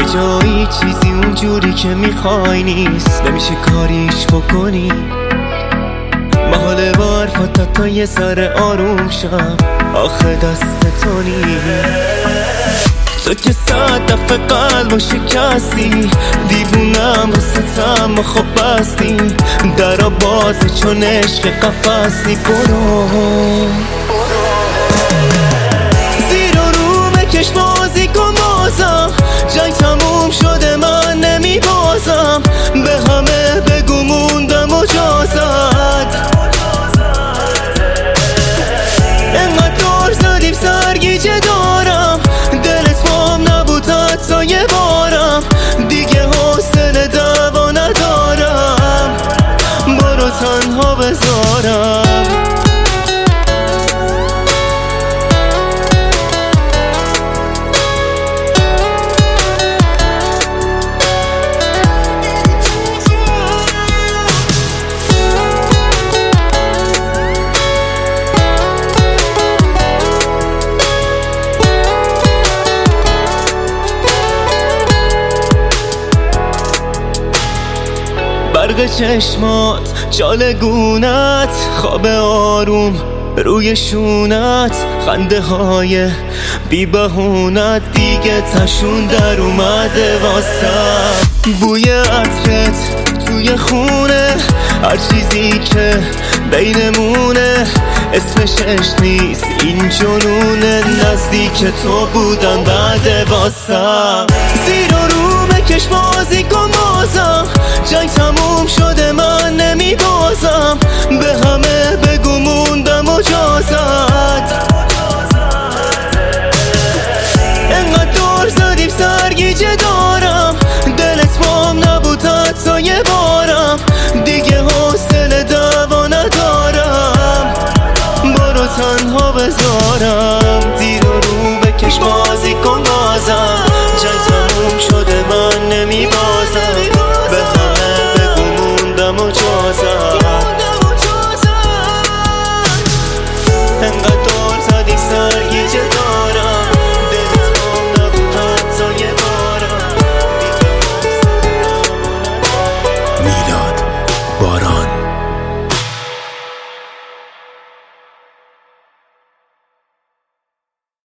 یه جایی چیزی اونجوری که میخوای نیست، نمیشه کاریش بکنی. محاله با حرفات تا یه سر آروم شم، آخه دست تو نیست. تو که 100 دفعه قلبو شکستی، دیوونم واسطم و خب بستی. درا بازه چون عشق قفصی. برو زیر و رو بکش بازی کن بازم، جنگ تموم شده من نمی بازم. به همه بگو موندم مجازت. انقدر دور زدیم سرگیجه دارم، دلت بام نبود حتی یه بارم. دیگه حوصله دعوا ندارم، برو تنها بذارم. برق چشمات، چالگونت، خواب آروم روی شونت، خنده های بی بهونت دیگه تشون در اومده واسم. بوی عطرت توی خونه، هر چیزی که بینمونه اسمش عشق نیست این جنونه. نزدیک تو بودم بعد واسم. زیر و رو بکش بازی کن بازم، جنگ تموم شده من نمی بازم. به همه بگو موندم مجازت. انقدر دور زدیم سرگیجه دارم، دلت بام نبود حتی یه بارم. دیگه حوصله دعوا ندارم، برو تنها بذارم. زیر و رو بکش بازی کن بازم،